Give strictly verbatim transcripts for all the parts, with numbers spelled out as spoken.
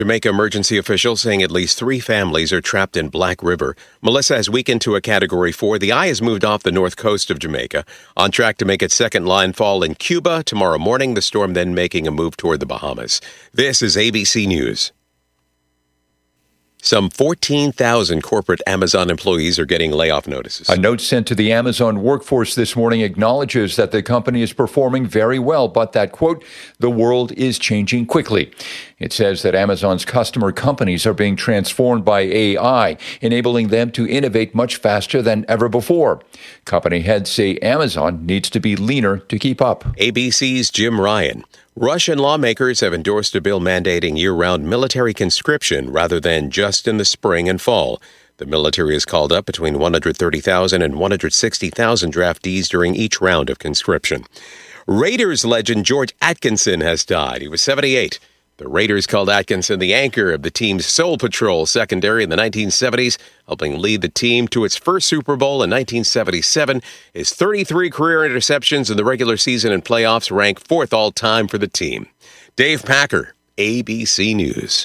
Jamaica emergency officials saying at least three families are trapped in Black River. Melissa has weakened to a Category four. The eye has moved off the north coast of Jamaica, on track to make its second landfall in Cuba tomorrow morning, the storm then making a move toward the Bahamas. This is A B C News. Some fourteen thousand corporate Amazon employees are getting layoff notices. A note sent to the Amazon workforce this morning acknowledges that the company is performing very well, but that, quote, the world is changing quickly. It says that Amazon's customer companies are being transformed by A I, enabling them to innovate much faster than ever before. Company heads say Amazon needs to be leaner to keep up. A B C's Jim Ryan. Russian lawmakers have endorsed a bill mandating year-round military conscription rather than just in the spring and fall. The military has called up between one hundred thirty thousand and one hundred sixty thousand draftees during each round of conscription. Raiders legend George Atkinson has died. He was seventy-eight. The Raiders called Atkinson the anchor of the team's Soul Patrol secondary in the nineteen seventies, helping lead the team to its first Super Bowl in nineteen seventy-seven. His thirty-three career interceptions in the regular season and playoffs rank fourth all-time for the team. Dave Packer, A B C News.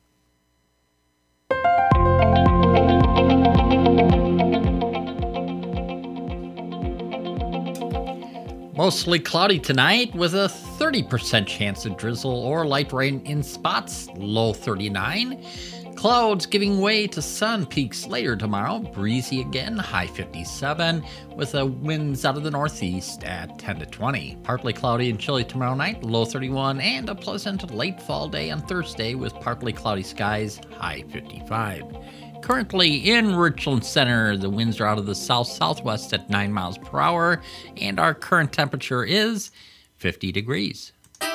Mostly cloudy tonight with a thirty percent chance of drizzle or light rain in spots, low thirty-nine. Clouds giving way to sun, peaks later tomorrow. Breezy again, high fifty-seven, with a winds out of the northeast at ten to twenty. Partly cloudy and chilly tomorrow night, low thirty-one, and a pleasant late fall day on Thursday with partly cloudy skies, high fifty-five. Currently in Richland Center, the winds are out of the south-southwest at nine miles per hour, and our current temperature is fifty degrees. one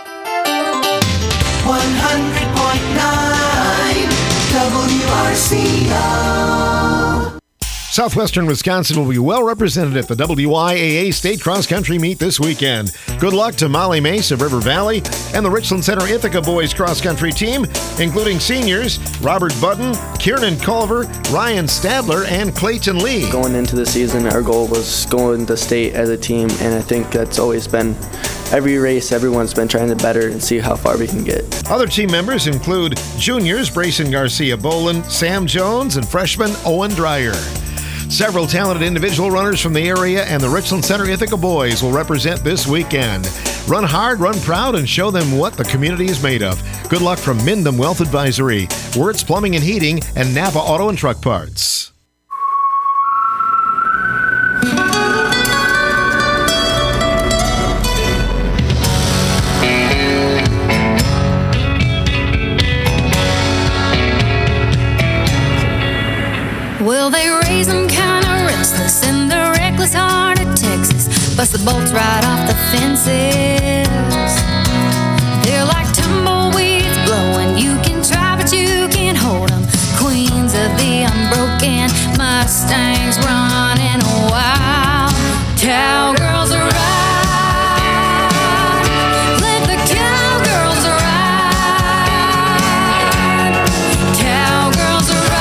hundred point nine W R C O. Southwestern Wisconsin will be well represented at the W I A A State Cross Country Meet this weekend. Good luck to Molly Mace of River Valley and the Richland Center Ithaca Boys Cross Country team, including seniors Robert Button, Kieran Culver, Ryan Stadler, and Clayton Lee. Going into the season, our goal was going to state as a team, and I think that's always been every race, everyone's been trying to better and see how far we can get. Other team members include juniors Brayson Garcia Boland, Sam Jones, and freshman Owen Dreyer. Several talented individual runners from the area and the Richland Center Ithaca Boys will represent this weekend. Run hard, run proud, and show them what the community is made of. Good luck from Mindom Wealth Advisory, Wirtz Plumbing and Heating, and Napa Auto and Truck Parts. Well, they raise them kind of restless in the reckless heart of Texas. Bust the bolts right off the fences. They're like tumbleweeds blowing. You can try, but you can't hold them. Queens of the unbroken, Mustangs running wild. Cowgirls are right. Let the cowgirls ride. Cowgirls are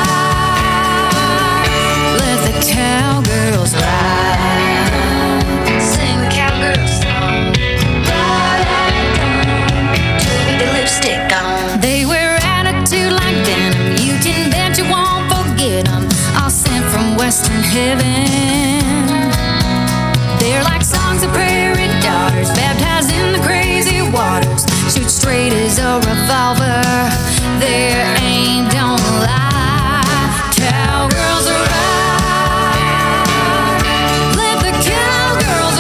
right. Let the cowgirls ride. Sing the cowgirl song. Ride on, with the lipstick on. They wear attitude like denim. You can bet you won't forget them. All sent from Western heaven. They're like songs of prairie daughters, baptized in the crazy waters. Shoot straight as a revolver. Their aim don't lie. Cowgirls are right. Let the cowgirls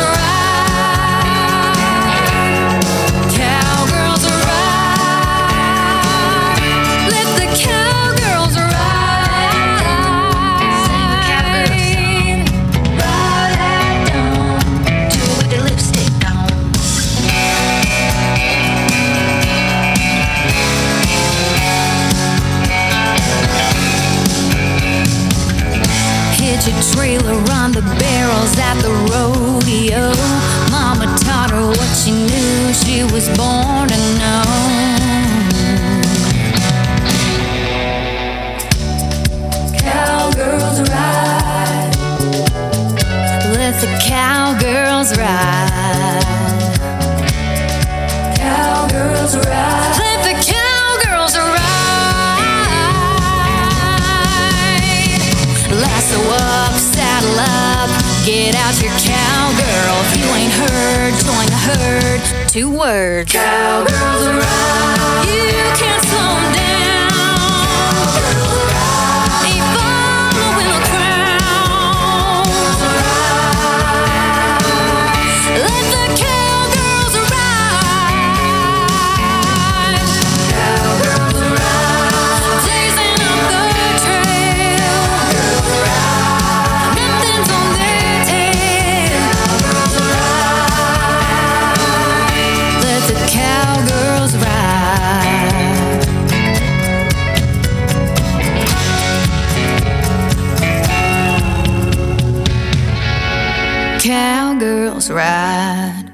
ride. Cowgirls are right. Let the cowgirls ride. Sing the cowgirl song. Ride on, do it with the lipstick on. Hitch a trailer, run the barrels at the rodeo. Mama taught her what she knew, she was born to know. Cowgirls ride. Let the cowgirls ride. Cowgirls ride. Let the cowgirls ride. Get out your cowgirl. If you ain't heard, join the herd. Two words. Cowgirls around. You can't slow them down. Ain't following a crowd. Let the cowgirls ride. Cowgirls ride. Blazing up the trail. Nothing's on their tail. Let the cowgirls ride. Cowgirls ride.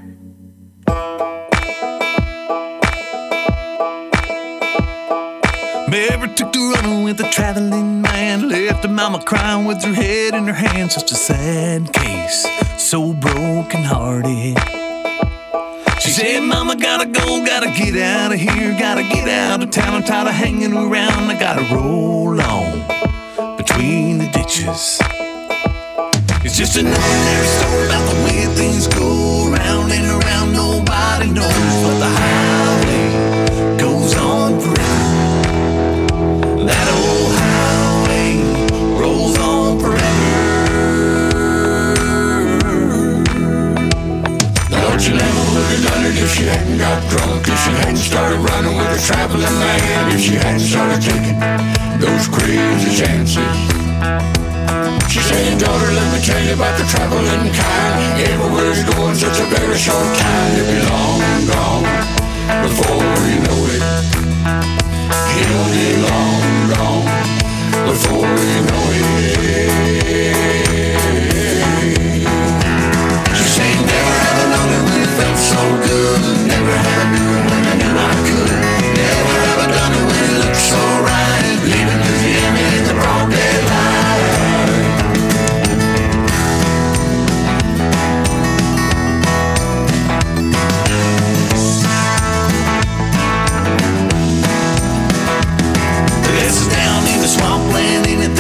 Mary took to running with a traveling man, left her mama crying with her head in her hands. Such a sad case, so broken hearted. She said, Mama, gotta go, gotta get out of here, gotta get out of town. I'm tired of hanging around, I gotta roll on between the ditches. It's just an ordinary story about the way things go round and around. Nobody knows, but the highway goes on forever. That old highway rolls on forever. Don't you never would have done it if she hadn't got drunk, if she hadn't started running with a traveling man, if she hadn't started taking those crazy chances. She said, daughter, let me tell you about the traveling kind. Everywhere he's going, such a very short time. He'll be long gone before you know it. He'll be long gone before you know it. She said, never have I known it when it felt so good. Never have I knew it when I knew I could. Never have I done it when it looked so right. Leaving Louisiana in the broad daylight. Swampland, ain't it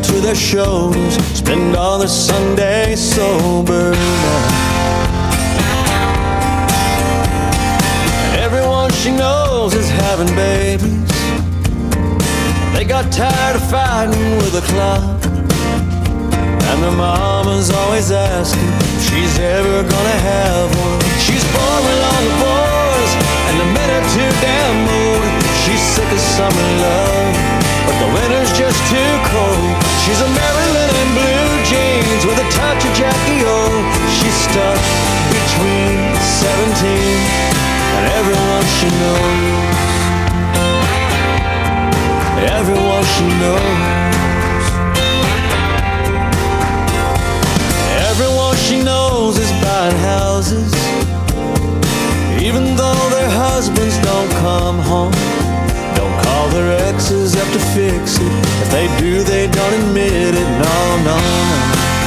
to their shows, spend all their Sunday sober now. Everyone she knows is having babies. They got tired of fighting with the clock, and their mama's always asking if she's ever gonna have one. She's born with all the boys, and the men are too damn old. She's sick of summer love, but the winter's just too cold. She's a Maryland in blue jeans with a touch of Jackie O. She's stuck between seventeen and everyone she knows. Everyone she knows. Everyone she knows is buying houses, even though their husbands don't come home. Don't call their exes up to fix it. If they do, they don't admit it. No, no, no.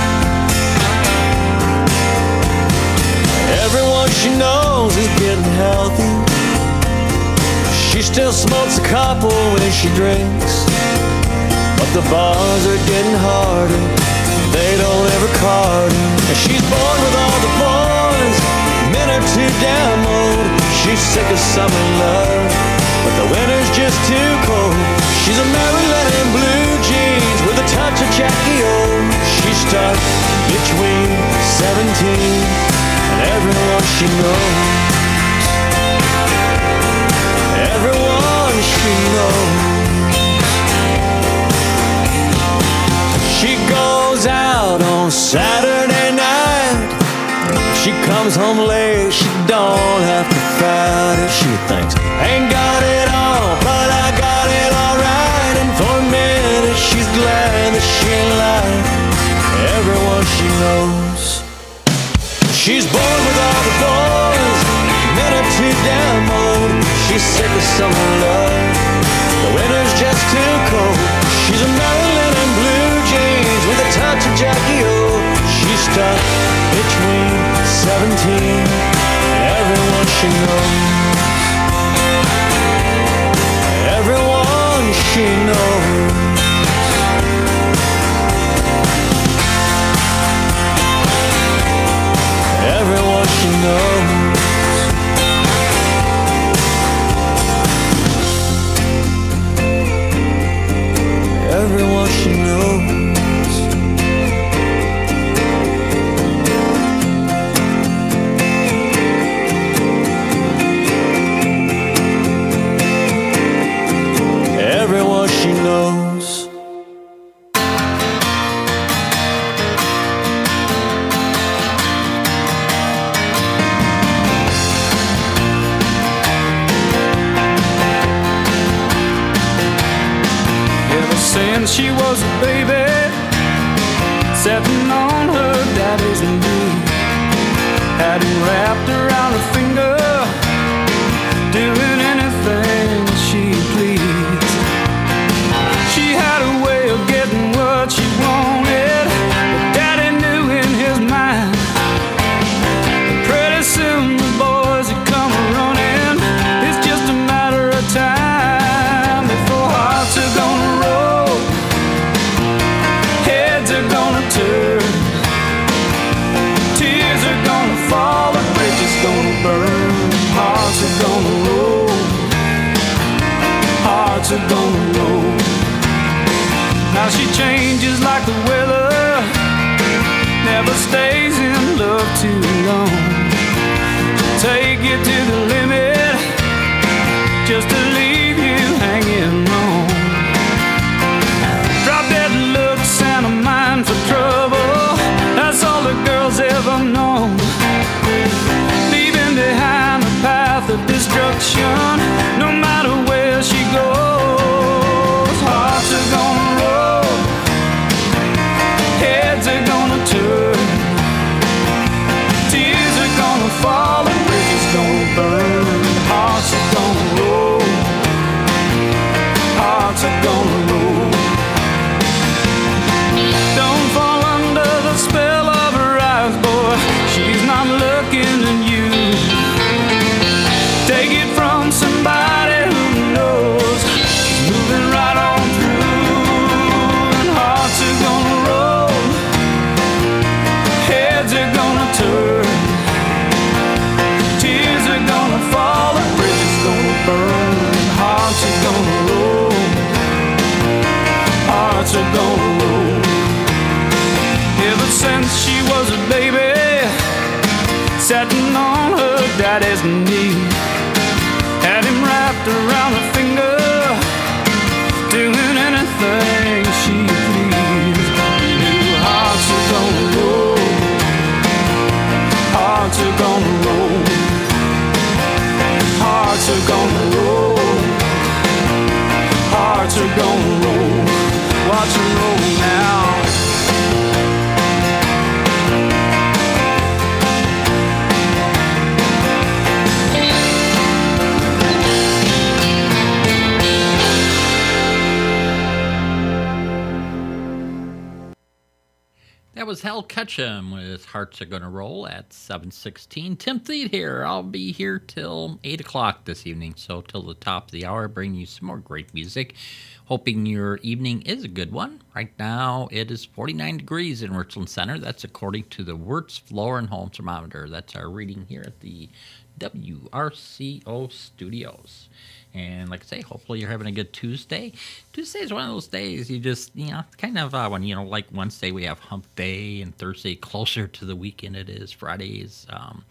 Everyone she knows is getting healthy. She still smokes a couple when she drinks, but the bars are getting harder. They don't ever card her. And she's born with all the boys. Men are too damn old. She's sick of summer love, but the winter's just too cold. She's a Maryland in blue jeans with a touch of Jackie O. She's stuck between seventeen and everyone she knows. Everyone she knows. She goes out on Saturday night. She comes home late, she don't have to fight it. She thinks, ain't got it all, but I got it all right. And for a minute she's glad that she ain't like everyone she knows. She's born with all the boys, men are too damn old. She's sick of summer love, the winter's just too cold. She's a Maryland in blue jeans with a touch of Jackie O. She's stuck between seventeen and everyone she knows. Everyone she knows. Everyone she knows. Everyone she knows. Everyone she knows. Ever since she was a baby, sitting on her daddy's knee, had him wrapped around her finger, doing anything she pleased. She had a way of getting what she wanted, but daddy knew in his mind that pretty soon the boys would come running. It's just a matter of time before hearts are gonna roll, heads are gonna turn, tears are gonna fall, the bridge is gonna burn, hearts are gonna roll, hearts are gonna roll. Now she changes like the weather, never stays in love too long. She'll take you to the limit just to leave you hanging on. Drop dead looks and a mind for trouble, that's all the girl's ever known. Leaving behind a path of destruction, no matter where she goes. Hearts are gonna roll, heads are gonna turn, tears are gonna fall, the bridge is gonna burn, hearts are gonna roll, That was Hal Ketchum with Hearts Are Gonna Roll at seven sixteen. Tim Thede here. I'll be here till eight o'clock this evening, so till the top of the hour, bring you some more great music. Hoping your evening is a good one. Right now, it is forty-nine degrees in Richland Center. That's according to the Wirtz Floor and Home Thermometer. That's our reading here at the W R C O studios. And like I say, hopefully you're having a good Tuesday. Tuesday is one of those days you just, you know, kind of uh, when, you know, like Wednesday we have hump day, and Thursday closer to the weekend it is. Fridays um,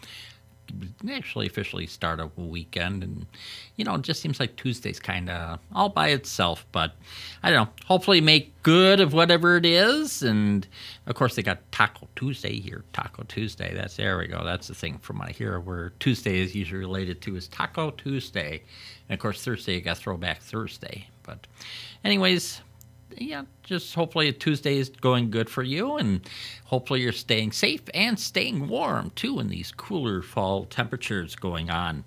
actually officially start a weekend. And, you know, it just seems like Tuesday's kind of all by itself. But I don't know, hopefully make good of whatever it is. And, of course, they got Taco Tuesday here. Taco Tuesday, that's, there we go. That's the thing from what I hear where Tuesday is usually related to is Taco Tuesday. And, of course, Thursday, you got Throwback Thursday. But anyways, yeah, just hopefully Tuesday is going good for you. And hopefully you're staying safe and staying warm, too, in these cooler fall temperatures going on.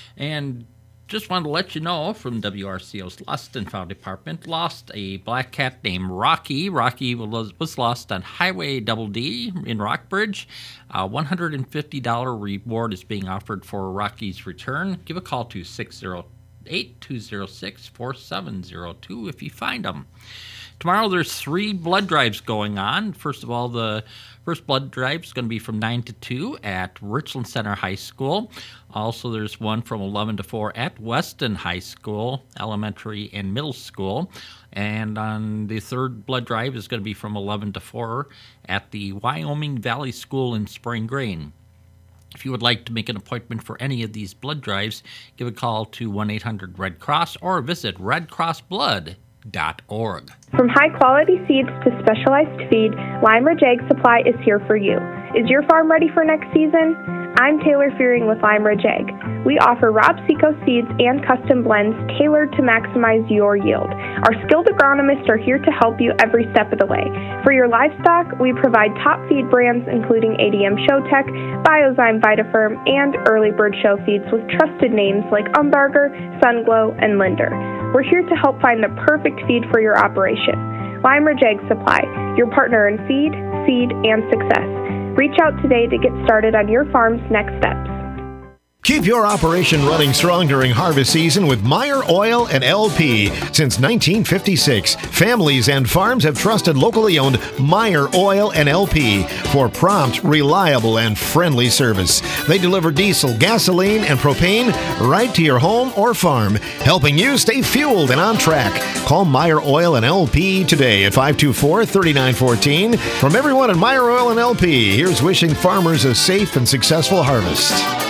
And just wanted to let you know from W R C O's Lost and Found Department, lost a black cat named Rocky. Rocky was, was lost on Highway Double D in Rockbridge. A one hundred fifty dollars reward is being offered for Rocky's return. Give a call to six oh eight, two oh six, four seven oh two if you find them. Tomorrow there's three blood drives going on. First of all, the first blood drive is going to be from nine to two at Richland Center High School. Also, there's one from eleven to four at Weston High School, elementary and middle school. And on the third blood drive is going to be from eleven to four at the Wyoming Valley School in Spring Green. If you would like to make an appointment for any of these blood drives, give a call to one eight hundred red cross or visit red cross blood dot org. From high-quality seeds to specialized feed, Lime Ridge Ag Supply is here for you. Is your farm ready for next season? I'm Taylor Fearing with Lime Ridge Ag. We offer Rob Seco seeds and custom blends tailored to maximize your yield. Our skilled agronomists are here to help you every step of the way. For your livestock, we provide top feed brands including A D M Showtech, Biozyme Vitafirm, and Early Bird Show feeds with trusted names like Umbarger, Sunglow, and Linder. We're here to help find the perfect feed for your operation. Lime Ridge Ag Supply, your partner in feed, seed, and success. Reach out today to get started on your farm's next steps. Keep your operation running strong during harvest season with Meyer Oil and L P. Since nineteen fifty-six, families and farms have trusted locally owned Meyer Oil and L P for prompt, reliable, and friendly service. They deliver diesel, gasoline, and propane right to your home or farm, helping you stay fueled and on track. Call Meyer Oil and L P today at five two four, three nine one four. From everyone at Meyer Oil and L P, here's wishing farmers a safe and successful harvest.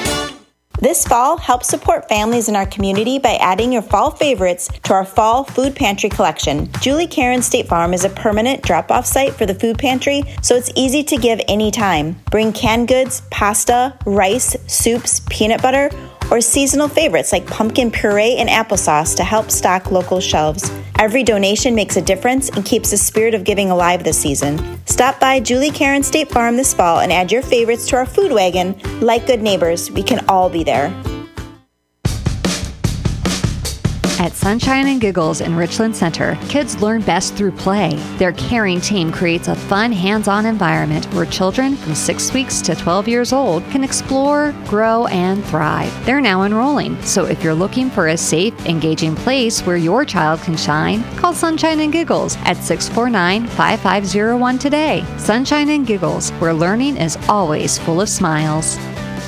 This fall, help support families in our community by adding your fall favorites to our fall food pantry collection. Julie Karen State Farm is a permanent drop-off site for the food pantry, so it's easy to give anytime. Bring canned goods, pasta, rice, soups, peanut butter, or seasonal favorites like pumpkin puree and applesauce to help stock local shelves. Every donation makes a difference and keeps the spirit of giving alive this season. Stop by Julie Karen State Farm this fall and add your favorites to our food wagon. Like good neighbors, we can all be there. At Sunshine and Giggles in Richland Center, kids learn best through play. Their caring team creates a fun, hands-on environment where children from six weeks to twelve years old can explore, grow, and thrive. They're now enrolling, so if you're looking for a safe, engaging place where your child can shine, call Sunshine and Giggles at six four nine, five five zero one today. Sunshine and Giggles, where learning is always full of smiles.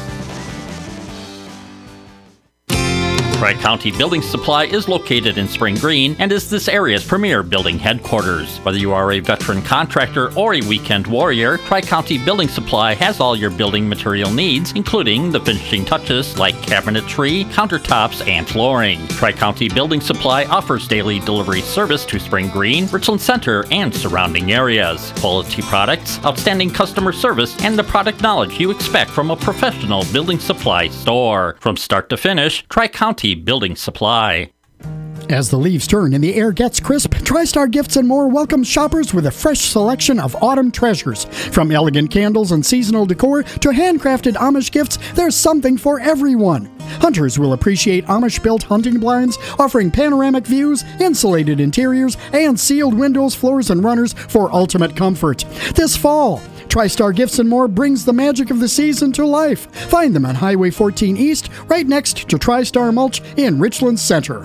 Tri-County Building Supply is located in Spring Green and is this area's premier building headquarters. Whether you are a veteran contractor or a weekend warrior, Tri-County Building Supply has all your building material needs, including the finishing touches like cabinetry, countertops, and flooring. Tri-County Building Supply offers daily delivery service to Spring Green, Richland Center, and surrounding areas. Quality products, outstanding customer service, and the product knowledge you expect from a professional building supply store. From start to finish, Tri-County Building Supply. As the leaves turn and the air gets crisp, TriStar Gifts and More welcomes shoppers with a fresh selection of autumn treasures. From elegant candles and seasonal decor to handcrafted Amish gifts, there's something for everyone. Hunters will appreciate Amish-built hunting blinds, offering panoramic views, insulated interiors, and sealed windows, floors, and runners for ultimate comfort. This fall, TriStar Gifts and More brings the magic of the season to life. Find them on Highway fourteen East, right next to TriStar Mulch in Richland Center.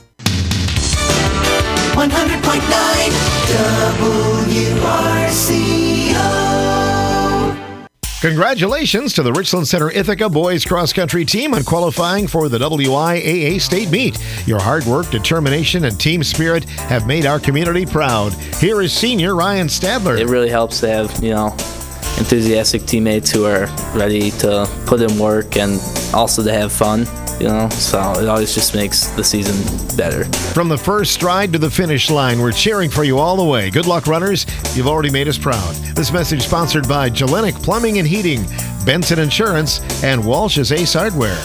one hundred point nine W R C O. Congratulations to the Richland Center Ithaca boys cross country team on qualifying for the W I A A State Meet. Your hard work, determination, and team spirit have made our community proud. Here is senior Ryan Stadler. It really helps to have, you know, enthusiastic teammates who are ready to put in work and also to have fun. You know, so it always just makes the season better. From the first stride to the finish line, we're cheering for you all the way. Good luck, runners. You've already made us proud. This message sponsored by Jelenic Plumbing and Heating, Benson Insurance, and Walsh's Ace Hardware.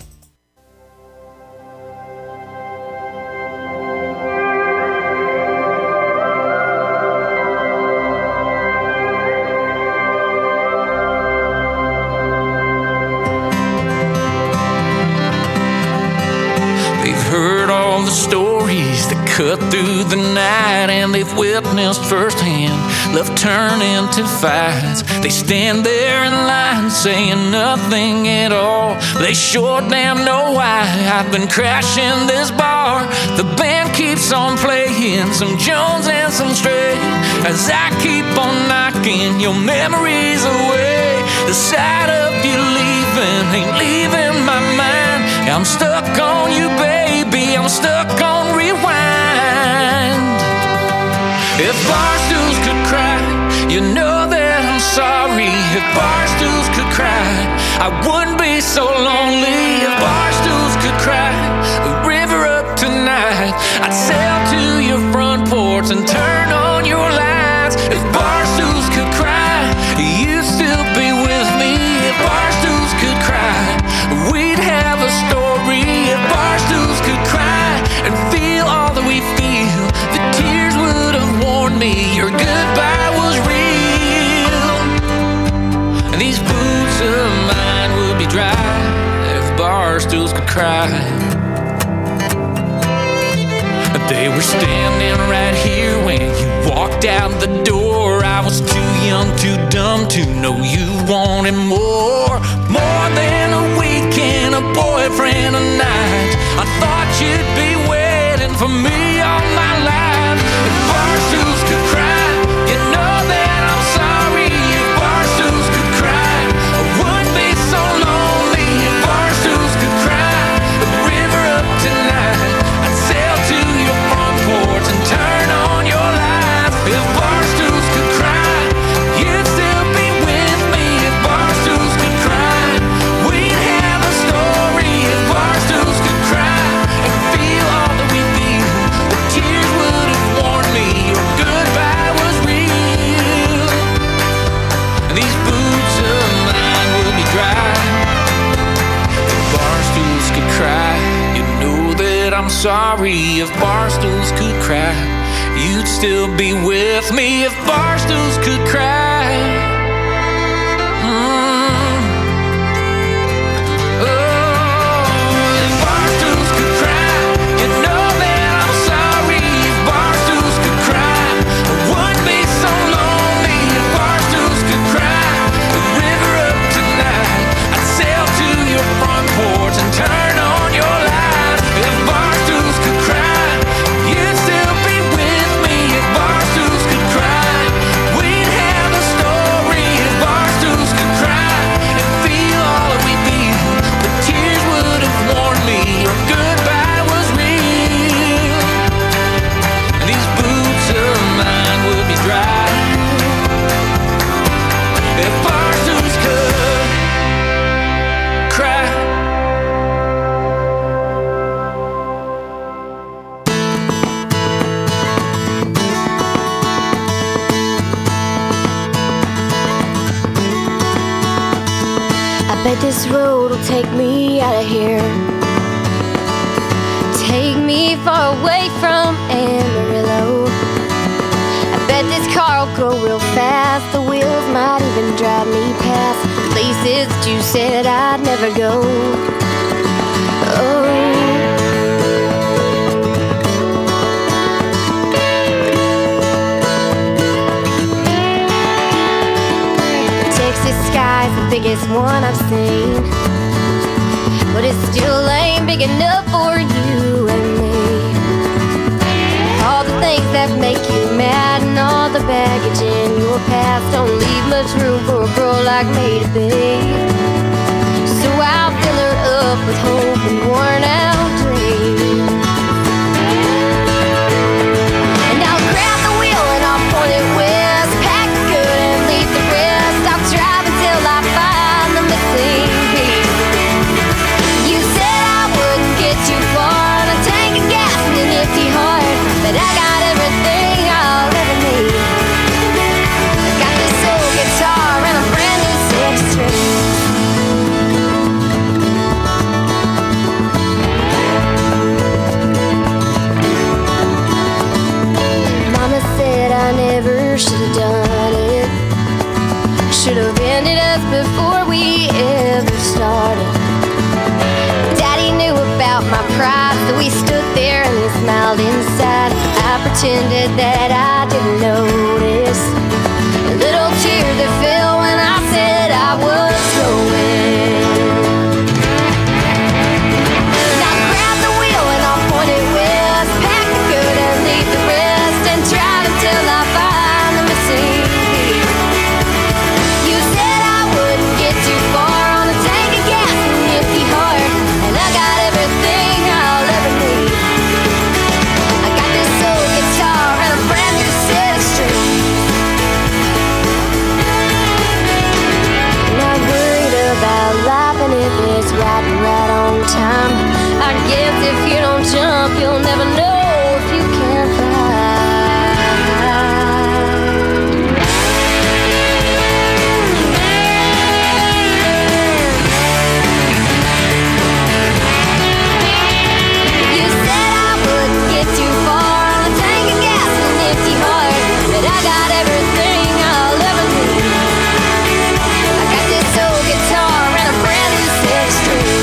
Cut through the night and they've witnessed firsthand love turn into fights. They stand there in line saying nothing at all. They sure damn know why I've been crashing this bar. The band keeps on playing some Jones and some Strait as I keep on knocking your memories away. The sight of you leaving ain't leaving my mind. I'm stuck on you, baby, I'm stuck on rewind. If barstools could cry, you know that I'm sorry. If barstools could cry, I wouldn't be so lonely. If barstools could cry, a river up tonight, I'd sail to your front porch and turn on your lights. If barstools could cry, you'd still be with me. If barstools could cry, we'd have a story. If barstools could cry and feel all that we feel, the tears would have warned me your goodbye was real. And these boots of mine would be dry if barstools could cry. They were standing right here when you walked out the door. I was too young, too dumb to know you wanted more. More than a weekend, a boyfriend, a night. I thought you'd be waiting for me all my life. If barstools could cry, you know that I'm sorry. If barstools could cry, I wouldn't be so lonely. If barstools could cry, a river up tonight, I'd sail to your front porch and turn on your lights. If barstools could cry, you'd still be with me. If barstools could cry, we'd have a story. If barstools could cry and feel all that we feel, the tears would have warned me your goodbye was real. And these boots of mine will be dry. If barstools could cry, you know that I'm sorry. If barstools could cry, you'd still be with me. If barstools could cry, mm. Oh, if barstools could cry, you know that I'm sorry. If barstools could cry, I wouldn't be so lonely. If barstools could cry, a river up tonight, I'd sail to your front porch and turn on your lights. If barstools could cry, you'd still be with me. If barstools could cry, we'd have a story. If barstools could cry and feel all that we feel, the tears would have warned me your goodbye was real. And these boots of mine would be dry if barstools could cry. I bet this road will take me out of here. take me far away from Amarillo. I bet this car will go real fast. The wheels might even drive me past places that you said I'd never go. Oh. Texas sky's the biggest one I've seen, but it still ain't big enough for you and me. All the things that make you mad and all the baggage in your past don't leave much room for a girl like me to be. So I'll fill her up with hope and worn out dreams, and I'll grab the wheel and I'll point it west, pack it good and leave the rest. I'll drive until I find the missing piece. You said I wouldn't get too far on a tank of gas and an empty heart, but I got everything I'll ever need. I got this old guitar and a brand new six string. Mama said I never should have done it. Should have ended us before we ever started. Daddy knew about my pride, so we stood there and he smiled inside. I pretended that I didn't notice a little tear that fell when I said I was going. Now grab the wheel and I'll point it west, pack the good and leave the rest, and drive until I find the missing piece. You said I wouldn't get too far on a tank of gas and an empty heart, and I got everything I'll ever need. I got this old guitar and a brand new set of strings. Not worried about life and if it's right and right on time. I guess if you don't jump, you'll never know if you can fly. You said I wouldn't get too far on a tank of gas and an empty heart, but I got everything I'll ever need. I got this old guitar and a brand new six string.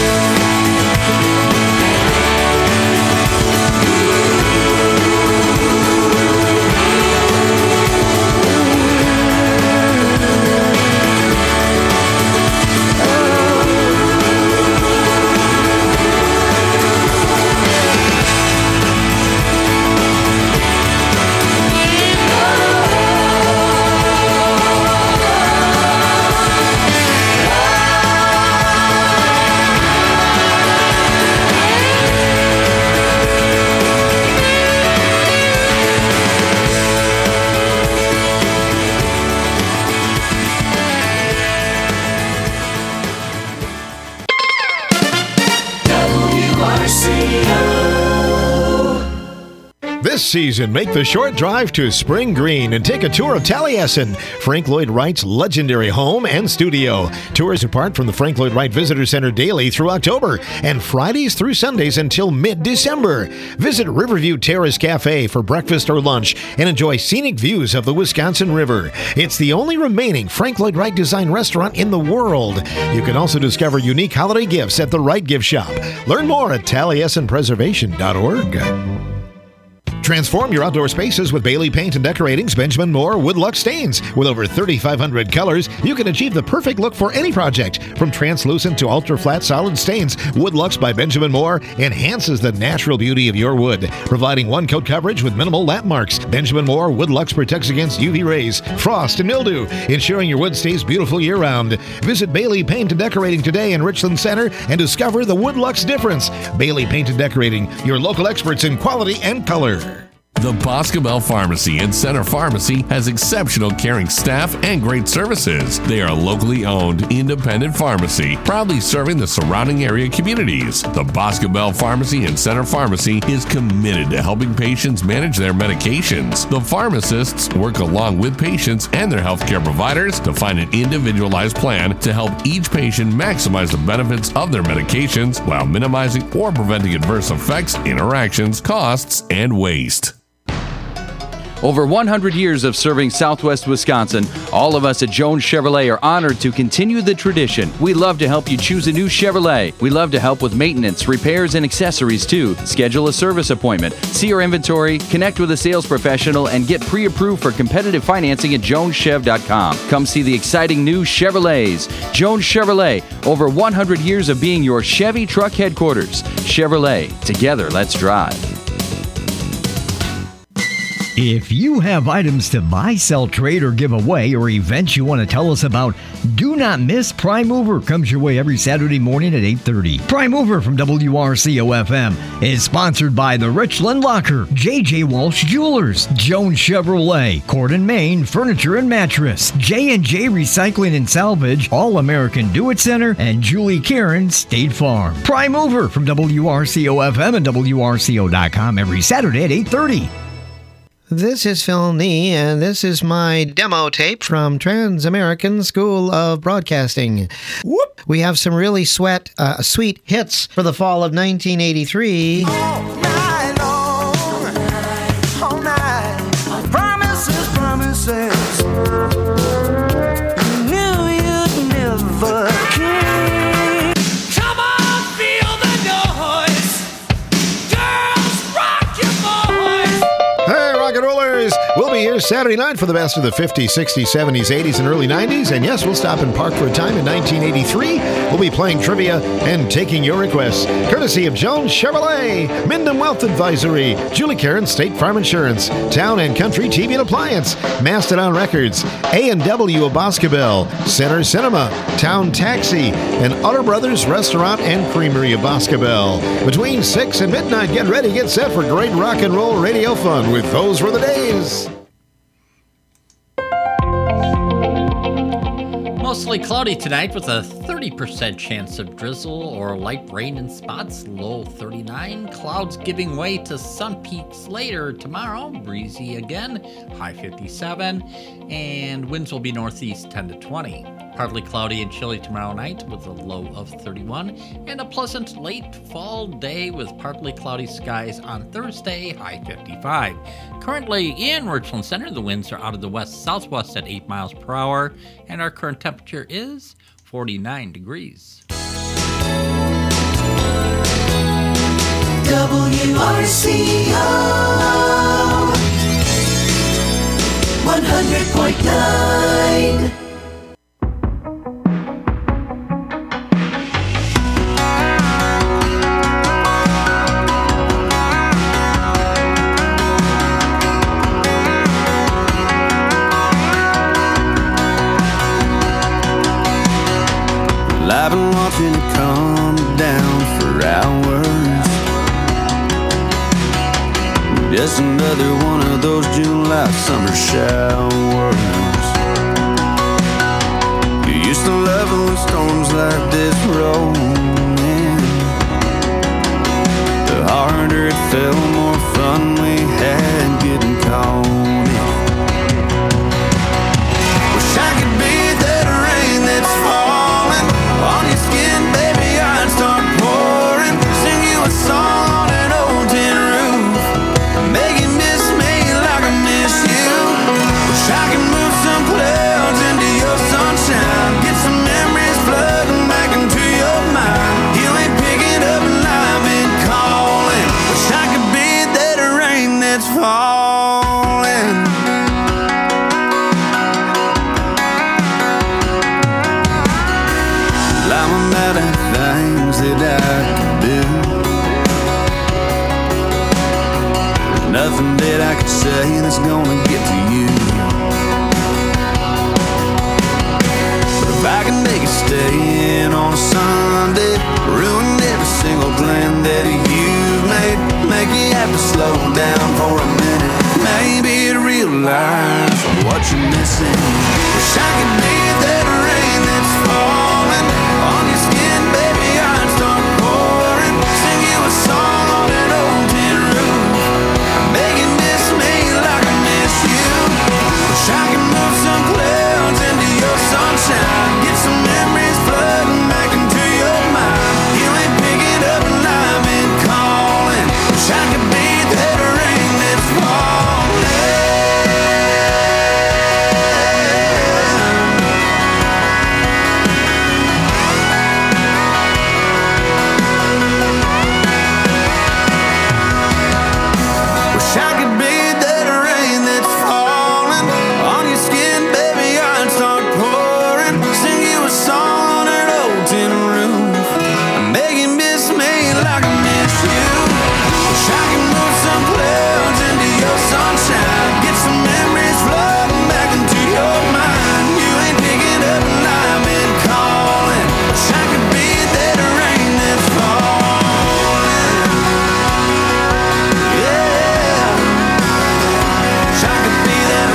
This season, make the short drive to Spring Green and take a tour of Taliesin, Frank Lloyd Wright's legendary home and studio. Tours depart from the Frank Lloyd Wright Visitor Center daily through October and Fridays through Sundays until mid-December. Visit Riverview Terrace Cafe for breakfast or lunch and enjoy scenic views of the Wisconsin River. It's the only remaining Frank Lloyd Wright design restaurant in the world. You can also discover unique holiday gifts at the Wright Gift Shop. Learn more at taliesin preservation dot org. Transform your outdoor spaces with Bailey Paint and Decorating's Benjamin Moore Woodluxe stains. With over thirty-five hundred colors, you can achieve the perfect look for any project. From translucent to ultra-flat solid stains, Woodluxe by Benjamin Moore enhances the natural beauty of your wood, providing one-coat coverage with minimal lap marks. Benjamin Moore Woodluxe protects against U V rays, frost, and mildew, ensuring your wood stays beautiful year-round. Visit Bailey Paint and Decorating today in Richland Center and discover the Woodluxe difference. Bailey Paint and Decorating, your local experts in quality and color. The Boscobel Pharmacy and Center Pharmacy has exceptional caring staff and great services. They are a locally owned, independent pharmacy, proudly serving the surrounding area communities. The Boscobel Pharmacy and Center Pharmacy is committed to helping patients manage their medications. The pharmacists work along with patients and their healthcare providers to find an individualized plan to help each patient maximize the benefits of their medications while minimizing or preventing adverse effects, interactions, costs, and waste. Over one hundred years of serving Southwest Wisconsin, all of us at Jones Chevrolet are honored to continue the tradition. We love to help you choose a new Chevrolet. We love to help with maintenance, repairs, and accessories too. Schedule a service appointment, see our inventory, connect with a sales professional, and get pre-approved for competitive financing at jones chev dot com. Come see the exciting new Chevrolets. Jones Chevrolet, over one hundred years of being your Chevy truck headquarters. Chevrolet, together let's drive. If you have items to buy, sell, trade, or give away, or events you want to tell us about, do not miss Prime Mover. Comes your way every Saturday morning at eight thirty. Prime Mover from W R C O F M is sponsored by the Richland Locker, J J Walsh Jewelers, Jones Chevrolet, Corden, Maine Furniture and Mattress, J and J Recycling and Salvage, All American Do It Center, and Julie Karen State Farm. Prime Mover from W R C O F M and W R C O dot com every Saturday at eight thirty. This is Phil Nee, and this is my demo tape from Trans-American School of Broadcasting. Whoop! We have some really sweat, uh, sweet hits for the fall of nineteen eighty-three. All night long, all night, promises, promises. You knew you'd never keep. Come on, feel the noise. Girls, rock your boys. Hey, rock and rollers! We'll be here Saturday night for the best of the fifties, sixties, seventies, eighties, and early nineties. And yes, we'll stop and park for a time in nineteen eighty-three. We'll be playing trivia and taking your requests. Courtesy of Jones Chevrolet, Minden Wealth Advisory, Julie Karen State Farm Insurance, Town and Country T V and Appliance, Mastodon Records, A and W of Boscobel, Center Cinema, Town Taxi, and Utter Brothers Restaurant and Creamery of Boscobel. Between six and midnight, get ready, get set for great rock and roll radio fun with Those Were the Days. Mostly cloudy tonight with a thirty percent chance of drizzle or light rain in spots, low thirty-nine. Clouds giving way to sun peaks later tomorrow, breezy again, high fifty-seven. And winds will be northeast ten to twenty. Partly cloudy and chilly tomorrow night with a low of thirty-one. And a pleasant late fall day with partly cloudy skies on Thursday, high fifty-five. Currently in Richland Center, the winds are out of the west-southwest at eight miles per hour, and our current temperature is forty-nine degrees. W R C O one hundred point nine. I've been watching it come down for hours. Just another one of those July summer showers. You used to love it when storms like this roll in. The harder it fell, more fun we had getting caught in. Wish I could be that rain that's falling on your skin, baby, I'd start pouring. Sing you a song on an old tin roof, make it miss me like I miss you. Wish I could move some clouds into your sunshine, get some memories flooding back into your mind. You ain't picking up and I've been calling. Wish I could be that rain that's falling. I'm out of things that I could do. There's nothing that I could say that's gonna get to you. But if I can make it stay in on a Sunday, ruin every single plan that you've made, make you have to slow down for a minute lies on what you're missing. Wish I could be that rain that's falling on your skin, baby. I'd start pouring, sing you a song on an old tin roof. I'm making this me like I miss you. Wish I could move some clouds into your sunshine, get some memories flooding back into your mind. You ain't picking up and I've been calling. Wish I could be that rain that's falling. Wish I could be that rain that's falling on your skin, baby. I'd start pouring, sing you a song on an old tin roof. I'm making miss me like I miss you. Wish I could move some clouds into your sunshine, get some memories flooding back into your mind. You ain't picking up and I've been calling. Wish I could be that rain that's falling. Yeah. Wish I could be that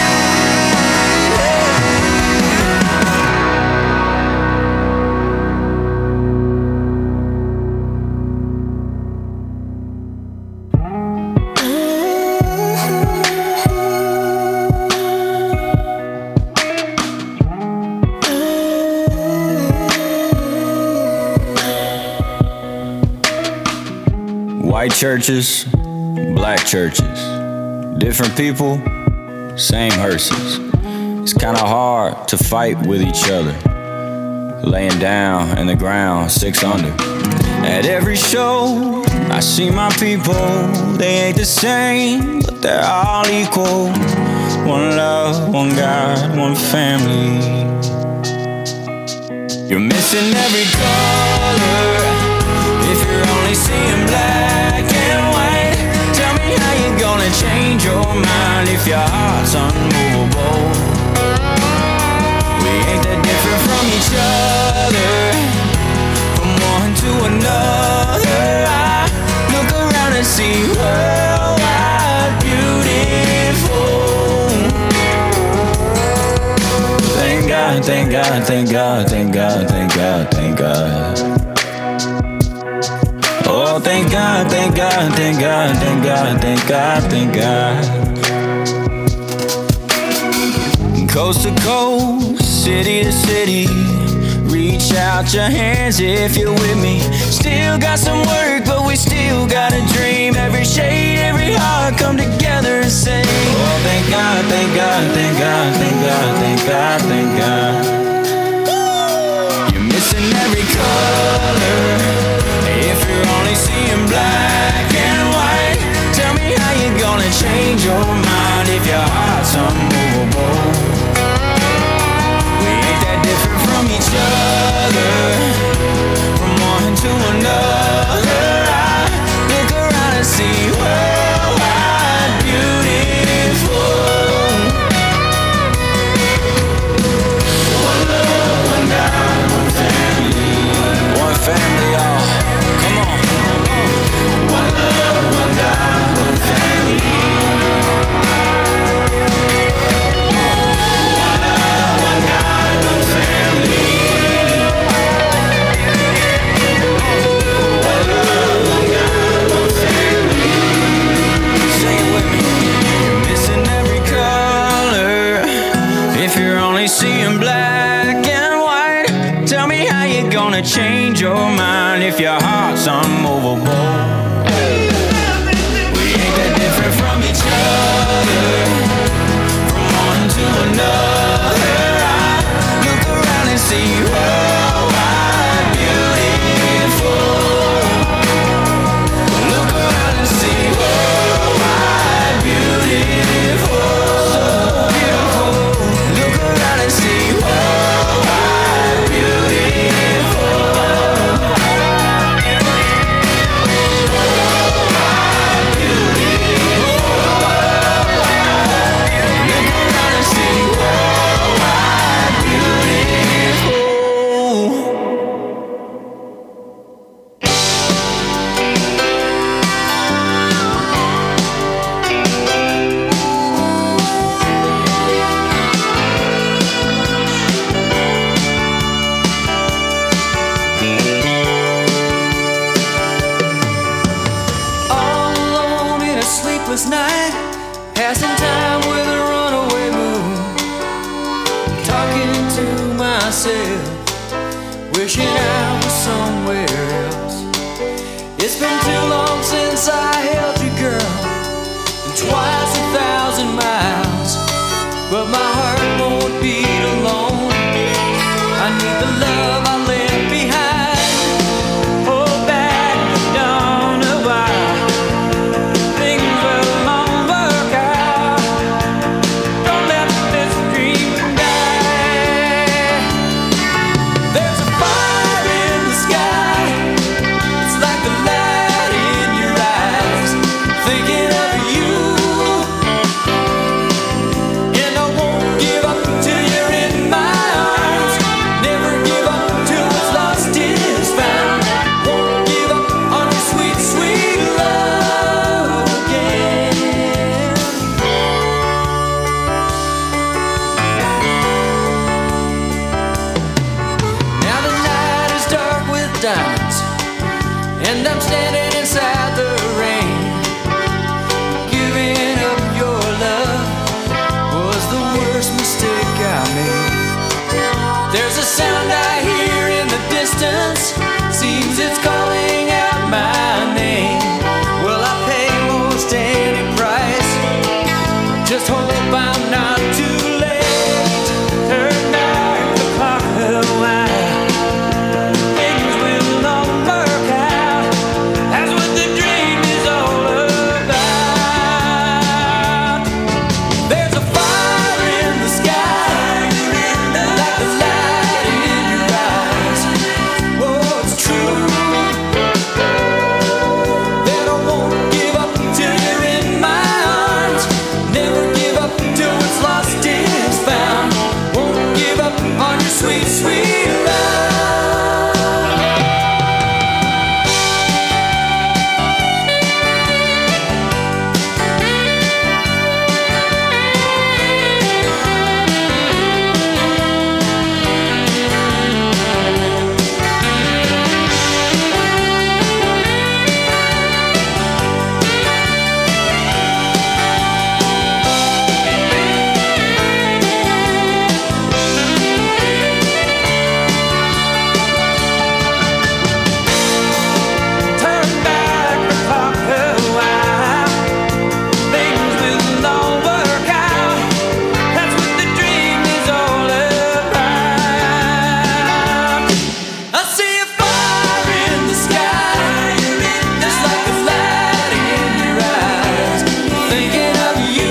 White churches, black churches, different people, same hearses. It's kinda hard to fight with each other, laying down in the ground, six under. At every show, I see my people, they ain't the same, but they're all equal. One love, one God, one family. You're missing every color if you're only seeing black and white. Tell me how you're gonna change your mind if your heart's unmovable. We ain't that different from each other, from one to another. I look around and see worldwide beautiful. Thank God, thank God, thank God, thank God, thank God, thank God. Oh, thank God, thank God, thank God, thank God, thank God, thank God. Coast to coast, city to city, reach out your hands if you're with me. Still got some work, but we still got a dream. Every shade, every heart come together and sing. Oh, thank God, thank God, thank God, thank God, thank God, thank God. You're missing every color if you're only seeing black and white. Tell me how you're gonna change your mind if your heart's unmovable. We ain't that different from each other, from one to another. I look around and see worldwide beautiful. One love, one God, one family. One family, y'all. Come on. One love, one God, one family. One love, one God, one family. One love, one God, one family. Say it with me. You're missing every color if you're only seeing black and white. Tell me how you're gonna change your mind if your heart's unmovable. We ain't that different from each other, from one to another. I look around and see worldwide beautiful. Look around and see worldwide beautiful. So beautiful. Look around and see worldwide beautiful. Look around and see worldwide. to myself, wishing I was somewhere else. It's been too long since I held you, girl, and twice a thousand miles, but my heart won't beat alone. I need the love I left behind. Hold back, don't know why. Things will long work out. Don't let this dream die. There's a fire in the sky. It's like the light in your eyes. Thinking of you. And I won't give up till you're in my arms. Never give up till what's lost is found. Won't give up on your sweet, sweet love again. Now the night is dark with diamonds, and I'm standing inside the rain. Giving up your love was the worst mistake I made. There's a sound I hear in the distance, seems it's calling out my name. Well, I pay most any price, just hope I'm not too late. Turn back the clock a while. Things will all work out. That's what the dream is all about. There's a fire in the sky, like the light in your eyes. Oh, it's true. That I won't give up till you're in my arms. Never give up till what's lost is found. Won't give up on your sweet, sweet love. Turn back the clock a while. Things will all work out. That's what the dream is all about. I see a fire in the sky, just like the light in your eyes. Thinking of you,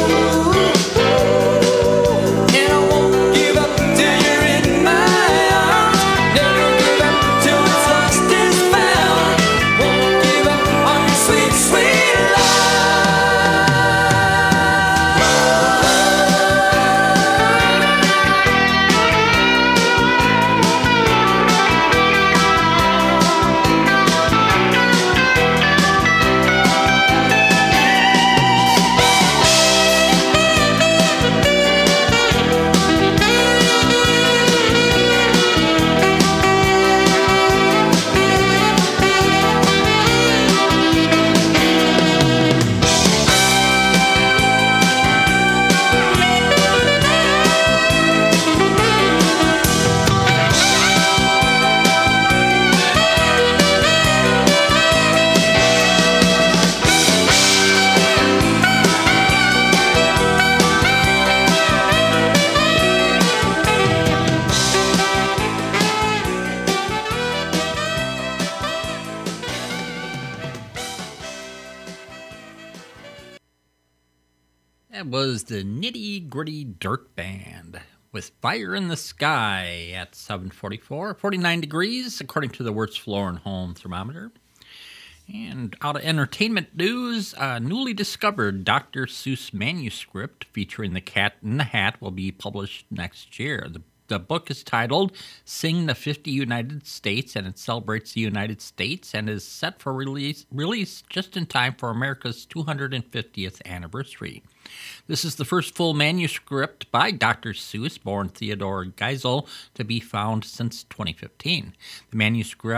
and I won't give up till you're in my arms. Never give up till what's lost is found. Won't give up on your sweet, sweet love. That was the Nitty Gritty Dirt Band with Fire in the Sky at seven forty-four, forty-nine degrees, according to the Wirtz Floor and Home thermometer. And out of entertainment news, a newly discovered Doctor Seuss manuscript featuring the Cat in the Hat will be published next year. The The book is titled Sing the fifty United States, and it celebrates the United States and is set for release, release just in time for America's two hundred fiftieth anniversary. This is the first full manuscript by Doctor Seuss, born Theodore Geisel, to be found since twenty fifteen. The manuscript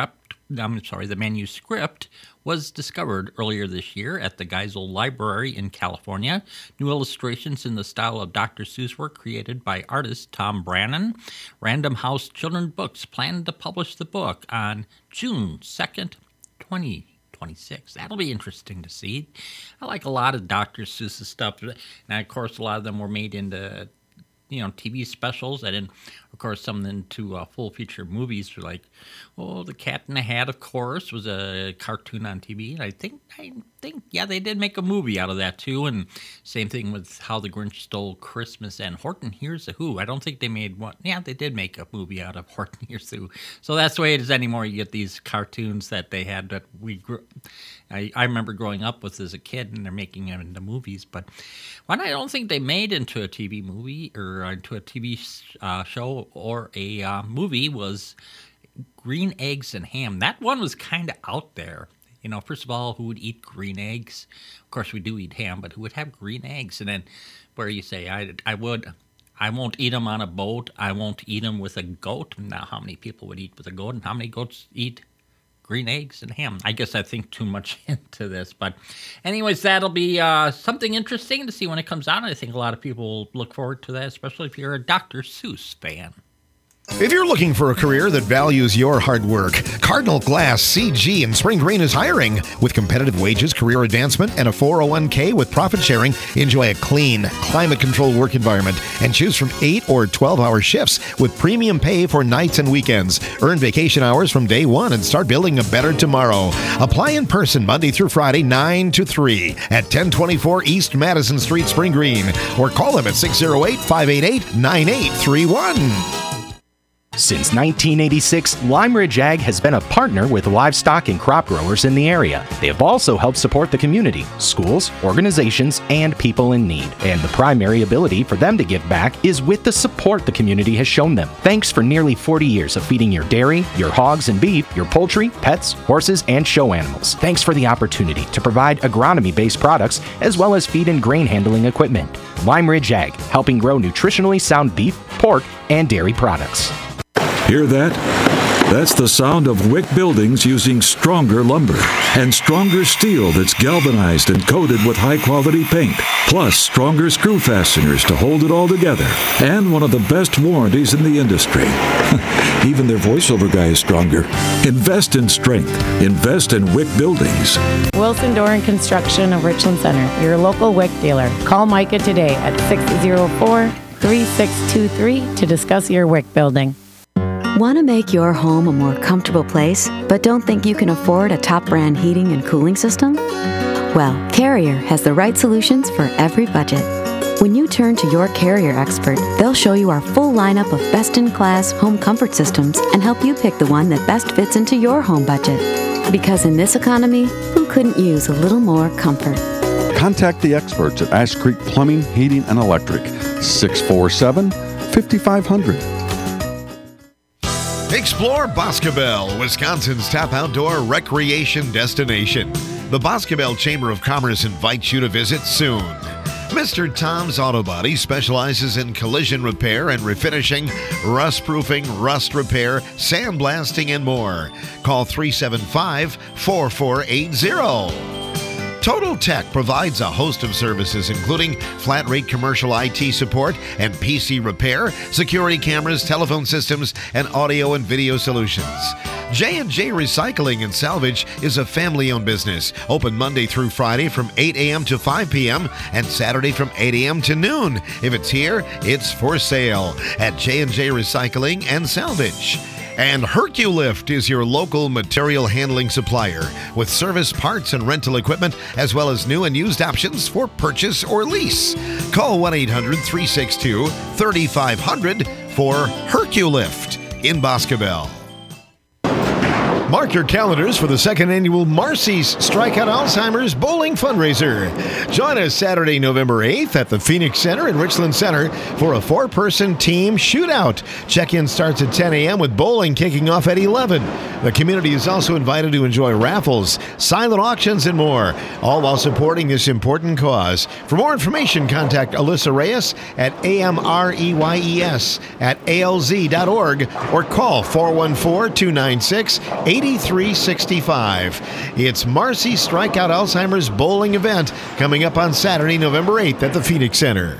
I'm sorry, the manuscript was discovered earlier this year at the Geisel Library in California. New illustrations in the style of Doctor Seuss were created by artist Tom Brannan. Random House Children's Books planned to publish the book on June second, twenty twenty-six. That'll be interesting to see. I like a lot of Doctor Seuss's stuff. And, of course, a lot of them were made into, you know, T V specials, and then, of course, some into uh, full-feature movies, like, oh, The Cat in the Hat, of course, was a cartoon on T V. And I think, I think, yeah, they did make a movie out of that, too. And same thing with How the Grinch Stole Christmas and Horton Hears a Who. I don't think they made one. Yeah, they did make a movie out of Horton Hears a Who. So that's the way it is anymore. You get these cartoons that they had that we grew. I, I remember growing up with as a kid, and they're making them into movies. But one I don't think they made into a T V movie or into a T V uh, show or a uh, movie was Green Eggs and Ham. That one was kind of out there. You know, first of all, who would eat green eggs? Of course, we do eat ham, but who would have green eggs? And then where you say, I, I would, I won't eat them on a boat. I won't eat them with a goat. Now, how many people would eat with a goat, and how many goats eat green eggs and ham? I guess I think too much into this. But anyways, that'll be uh, something interesting to see when it comes out. I think a lot of people will look forward to that, especially if you're a Doctor Seuss fan. If you're looking for a career that values your hard work, Cardinal Glass C G in Spring Green is hiring. With competitive wages, career advancement, and a four oh one k with profit sharing, enjoy a clean, climate-controlled work environment and choose from eight or twelve-hour shifts with premium pay for nights and weekends. Earn vacation hours from day one and start building a better tomorrow. Apply in person Monday through Friday, nine to three at ten twenty-four East Madison Street, Spring Green, or call them at six oh eight, five eight eight, nine eight three one. Since nineteen eighty-six, Lime Ridge Ag has been a partner with livestock and crop growers in the area. They have also helped support the community, schools, organizations, and people in need. And the primary ability for them to give back is with the support the community has shown them. Thanks for nearly forty years of feeding your dairy, your hogs and beef, your poultry, pets, horses, and show animals. Thanks for the opportunity to provide agronomy-based products as well as feed and grain handling equipment. Lime Ridge Ag, helping grow nutritionally sound beef, pork, and dairy products. Hear that? That's the sound of Wick Buildings using stronger lumber and stronger steel that's galvanized and coated with high-quality paint, plus stronger screw fasteners to hold it all together, and one of the best warranties in the industry. Even their voiceover guy is stronger. Invest in strength. Invest in Wick Buildings. Wilson Door and Construction of Richland Center, your local Wick dealer. Call Micah today at six oh four, three six two three to discuss your Wick building. Want to make your home a more comfortable place, but don't think you can afford a top brand heating and cooling system? Well, Carrier has the right solutions for every budget. When you turn to your Carrier expert, they'll show you our full lineup of best-in-class home comfort systems and help you pick the one that best fits into your home budget. Because in this economy, who couldn't use a little more comfort? Contact the experts at Ash Creek Plumbing, Heating, and Electric, six four seven, five five zero zero. Explore Boscobel, Wisconsin's top outdoor recreation destination. The Boscobel Chamber of Commerce invites you to visit soon. Mister Tom's Auto Body specializes in collision repair and refinishing, rust-proofing, rust repair, sandblasting, and more. Call three seven five, four four eight zero. Total Tech provides a host of services including flat rate commercial I T support and P C repair, security cameras, telephone systems, and audio and video solutions. J and J Recycling and Salvage is a family-owned business, open Monday through Friday from eight a.m. to five p.m. and Saturday from eight a.m. to noon. If it's here, it's for sale at J and J Recycling and Salvage. And Herculift is your local material handling supplier with service, parts, and rental equipment, as well as new and used options for purchase or lease. Call one eight hundred, three six two, three five zero zero for Herculift in Boscobel. Mark your calendars for the second annual Marcy's Strikeout Alzheimer's Bowling Fundraiser. Join us Saturday, November eighth at the Phoenix Center in Richland Center for a four-person team shootout. Check-in starts at ten a.m. with bowling kicking off at eleven. The community is also invited to enjoy raffles, silent auctions, and more, all while supporting this important cause. For more information, contact Alyssa Reyes at A M R E Y E S at A L Z dot org or call four one four, two nine six, eight eighty-three sixty-five. It's Marcy's Strikeout Alzheimer's Bowling event coming up on Saturday, November eighth at the Phoenix Center.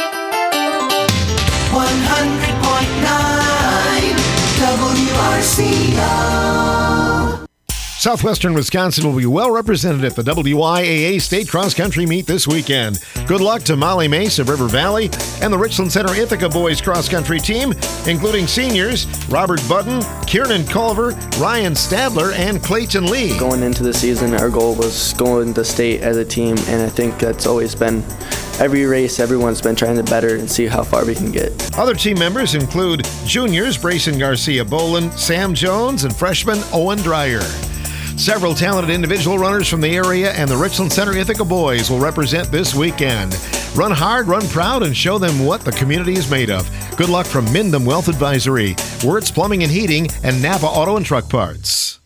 one hundred point nine W R C O. Southwestern Wisconsin will be well represented at the W I A A State Cross Country Meet this weekend. Good luck to Molly Mace of River Valley and the Richland Center Ithaca Boys Cross Country team, including seniors Robert Budden, Kiernan Culver, Ryan Stadler, and Clayton Lee. Going into the season, our goal was going to state as a team, and I think that's always been every race, everyone's been trying to better and see how far we can get. Other team members include juniors Brayson Garcia Boland, Sam Jones, and freshman Owen Dreyer. Several talented individual runners from the area and the Richland Center Ithaca Boys will represent this weekend. Run hard, run proud, and show them what the community is made of. Good luck from Mindom Wealth Advisory, Wirtz Plumbing and Heating, and Napa Auto and Truck Parts.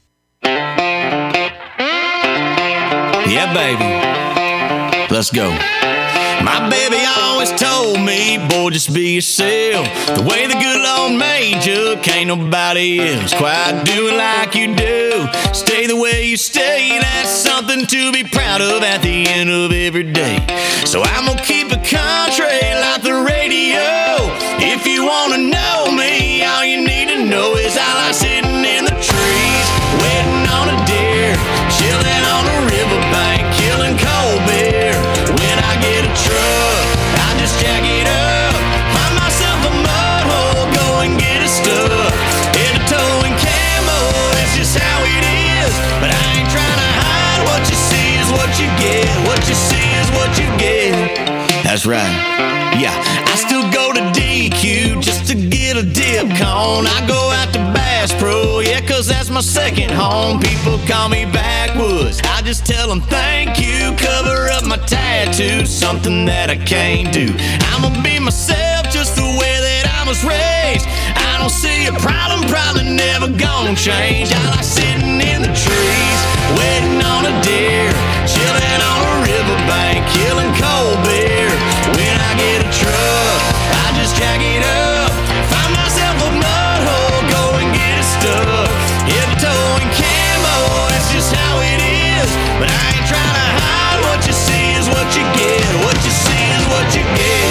Yeah, baby. Let's go. My baby always told me, boy, just be yourself. The way the good Lord made you, can't nobody else quite do it like you do. Stay the way you stay, that's something to be proud of at the end of every day. So I'm gonna keep it country like the radio. If you wanna know me, all you need to know is I like sitting in the trees, waiting on a deer, chilling on a riverbank, killing cold beer. When I get a truck, I just jack it up, find myself a mud hole, go and get it stuck. In a towing camo, it's just how it is. But I ain't trying to hide, what you see is what you get. What you see is what you get. That's right. Yeah, I still go to D Q just to get a dip cone. I go out to Bass Pro, yeah, cause that's my second home. People call me backwoods, I just tell them thank you. Cover up my tattoos, something that I can't do. I'ma be myself just the way that I was raised. I don't see a problem, probably never gonna change. I like sitting in the trees, waiting on a deer, chilling on a riverbank, killing cold beer. When I get a truck, I just jack it up, find myself a mud hole, go and get it stuck. Hit the towing camo, that's just how it is. But I ain't trying to hide, what you see is what you get. What you see is what you get.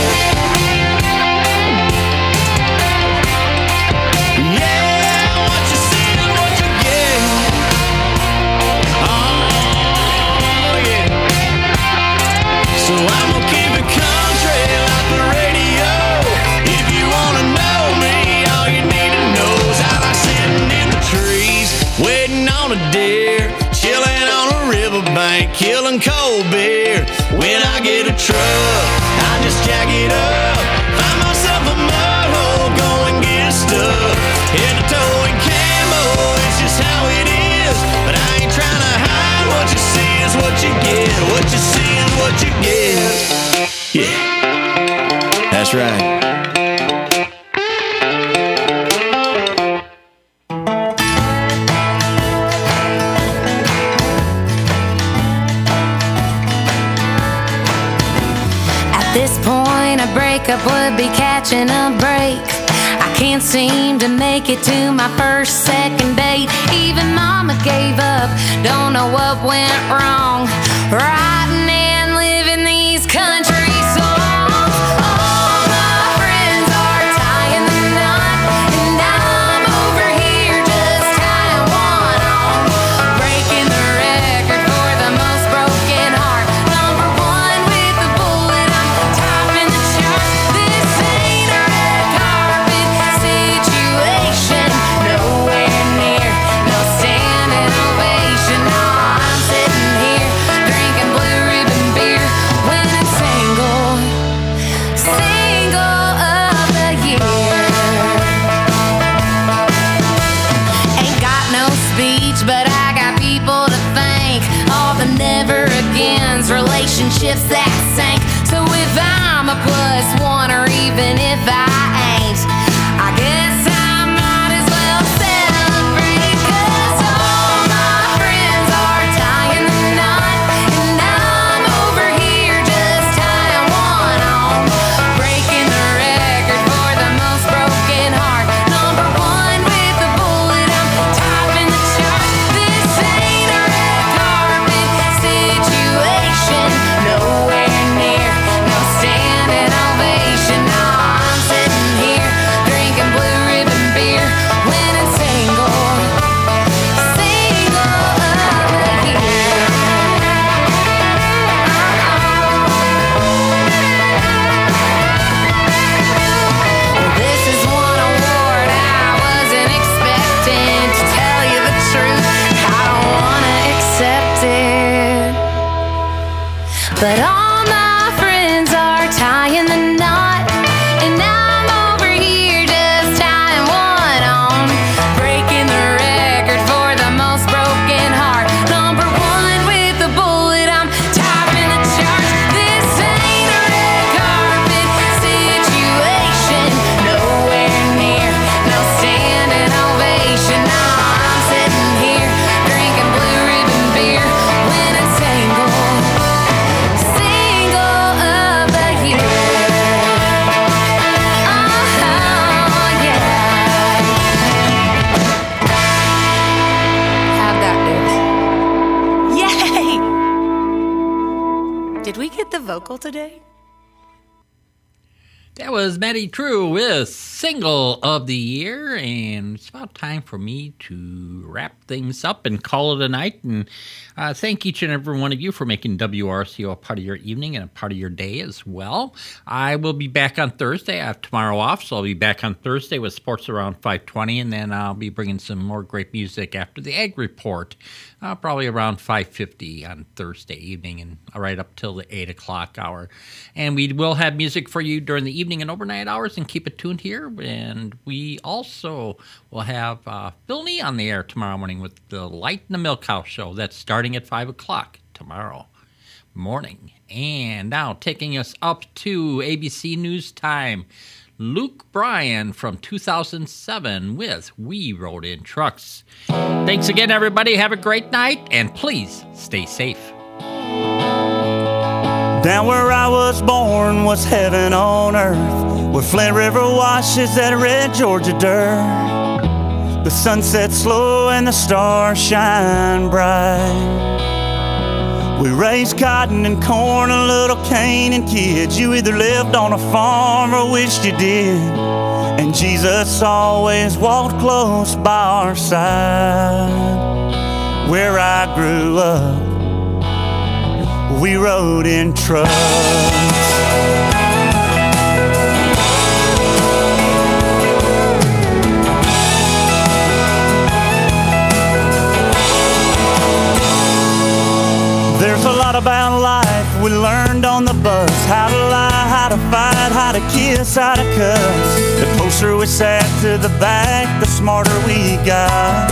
Yeah, what you see is what you get. Oh, yeah. So I'm gonna keep it country like the radio. If you wanna know me, all you need to know is I like sitting in the trees, waiting on a deer, chilling on a riverbank, killing cold beer. When I get a truck, I just jack it up, find myself a mud hole, go and get stuck. In a towing camo, it's just how it is. But I ain't trying to hide, what you see is what you get. What you see is what you get. Yeah, that's right. At this point, a breakup would be catching a break. I can't seem to make it to my first, second date. Even mama gave up, don't know what went wrong. Writing and living these country songs. All my friends are tying the knot, and I'm over here just tying one on. Breaking the record for the most broken heart. Number one with the bullet, I'm topping the chart. This ain't a red carpet situation, nowhere near no standing ovation. No, I'm sitting here drinking blue ribbon beer when it's single, single of the year. Ain't got no speech, but I got people to thank. All the never agains, relationships that sank. So if I'm a plus one, or even if I ain't, I guess I might as well celebrate. Cause all my friends are tying the knot, and I'm over here just tying one on. Breaking the record for the most broken heart. Number one with the bullet, I'm topping the chart. but all my friends are tying the knot, and I'm over here just tying one on, breaking the record for the most broken heart. Number one with the bullet, I'm topping the charts. This ain't a red carpet situation, nowhere near no standing ovation. Nah, I'm sitting here drinking blue ribbon beer, winning single, single of the year. Oh yeah, have that, dude. Yay! Did we get the vocal today? That was Maddie True with Single of the Year, and it's about time for me to wrap things up and call it a night. And uh, thank each and every one of you for making W R C O a part of your evening and a part of your day as well. I will be back on Thursday. I have tomorrow off, so I'll be back on Thursday with sports around five twenty, and then I'll be bringing some more great music after the Ag Report, uh, probably around five fifty on Thursday evening and right up till the eight o'clock hour. And we will have music for you during the evening and overnight hours, and keep it tuned here. And we also will have uh, Phil Nee on the air tomorrow morning with the Light in the Milk House show. That's starting at five o'clock tomorrow morning. And now taking us up to A B C News Time, Luke Bryan from two thousand seven with We Rode in Trucks. Thanks again, everybody. Have a great night, and please stay safe. Down where I was born was heaven on earth, where Flint River washes that red Georgia dirt. The sun sets slow and the stars shine bright. We raised cotton and corn, a little cane and kids. You either lived on a farm or wished you did. And Jesus always walked close by our side. Where I grew up, we rode in trucks. There's a lot about life we learned on the bus. How to lie, how to fight, how to kiss, how to cuss. The closer we sat to the back, the smarter we got.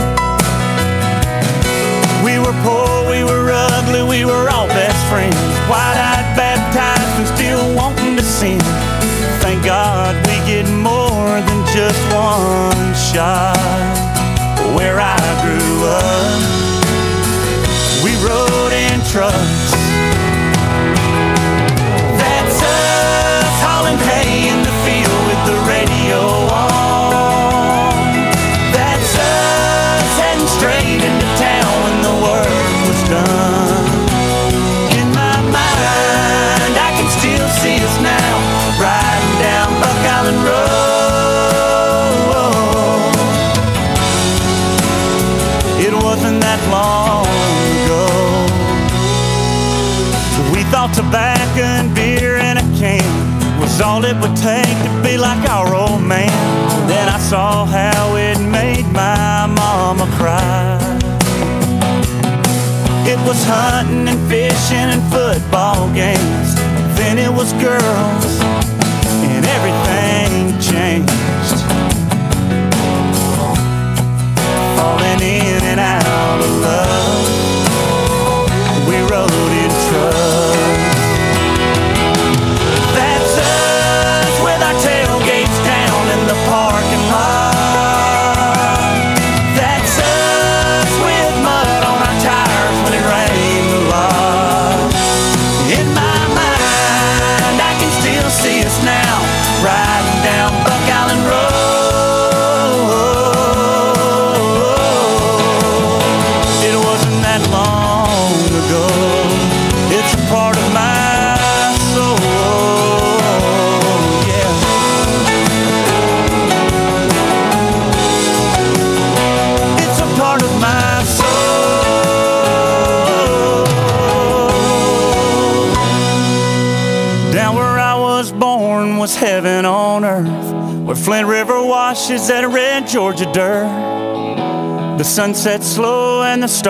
We were poor, we were ugly, we were all best friends. Wide-eyed, baptized, and still wanting to sin. Thank God we get more than just one shot. Where I grew up, we rode in trucks. That's us hauling hay in the field with the radio on. That's us heading straight into town when the work was done. In my mind, I can still see us now, riding down Buck Island Road. It wasn't that long ago. We thought tobacco and beer in a can was all it would take to be like our old man. Then I saw how it made my mama cry. It was hunting and fishing and football games. Then it was girls, and everything changed. Falling in and out of love, we rode in trucks. That's us with our tailgates down in the parking lot. That's us with mud on our tires when it rained a lot. In my mind, I can still see us now, riding down Buck Island Road. It wasn't that long ago. It's a part of my soul, yeah. It's a part of my soul. Down where I was born was heaven on earth, where Flint River washes that red Georgia dirt. The sun sets slow and the stars